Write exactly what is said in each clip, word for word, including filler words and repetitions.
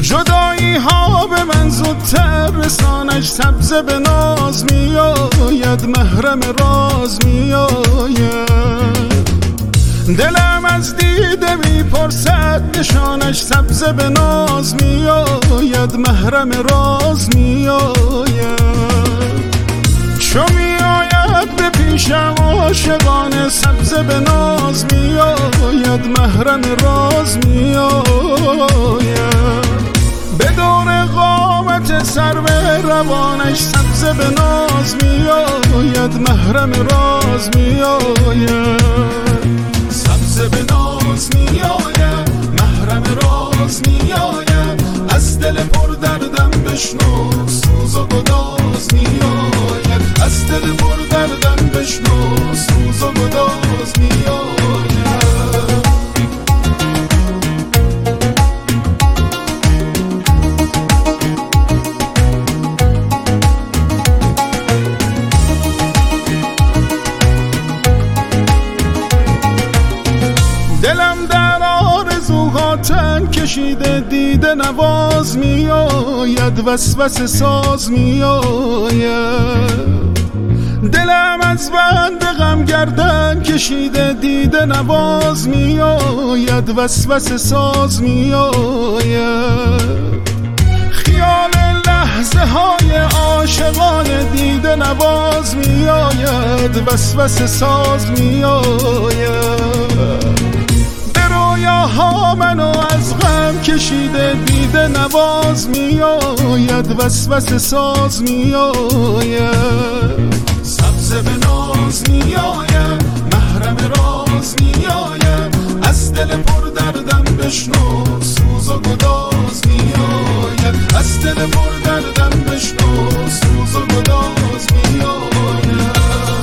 جدایی ها به من زودتر رسانش، سبزه به ناز می آید، محرم راز می آید. دلم از دیده می پرسد نشانش، سبزه به ناز می آید، محرم راز می آید. چو می آید به پیشم عاشقانه، سبزه به ناز می آید، محرم راز می آید. به دور قامت سرو روانش، سبزه به ناز می آید، محرم راز می آید. سبزه به ناز می آید، محرم راز می آید. از دل پر دردم بشنو، سوز و گداز می آید. از دل پر دردم بشنو، سوز و گداز می آید. دلم در آرزوها تن کشیده، دیده نواز می آید، وسوسه ساز می آید. دلم از بند غم گردن کشیده، دیده نواز می آید، وسوسه ساز می آید. خیال لحظه های عاشقانه، دیده نواز می آید، وسوسه ساز می آید. ها منو از غم کشیده، دیده نواز می آید، وسوسه ساز می آید. سبزه به ناز می آید، محرم راز می آید. از دل پر دردم بشنو، سوز و گداز می آید. از دل پر دردم بشنو، سوز و گداز می آید.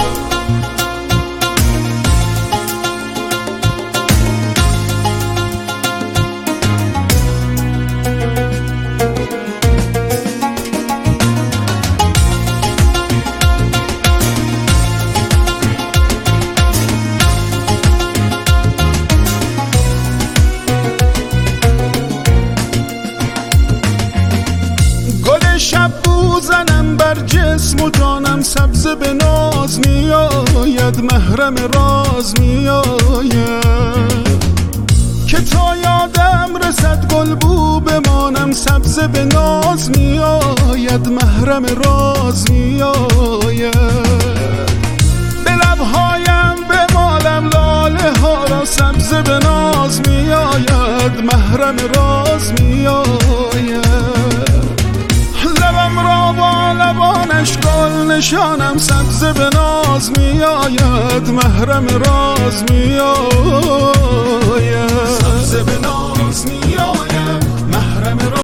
شب بوزنم بر جسم و جانم، سبزه به ناز می آید، محرم راز می آید. که تا یادم رسد گل بو بمانم، سبزه به ناز می آید، محرم راز می آید. به لبهایم به مالم لاله ها را، سبزه به ناز می آید، محرم راز می آید. لبم را با لبانش گل نشانم، سبزه به ناز می آید، محرم راز می آید. سبزه به ناز می آید.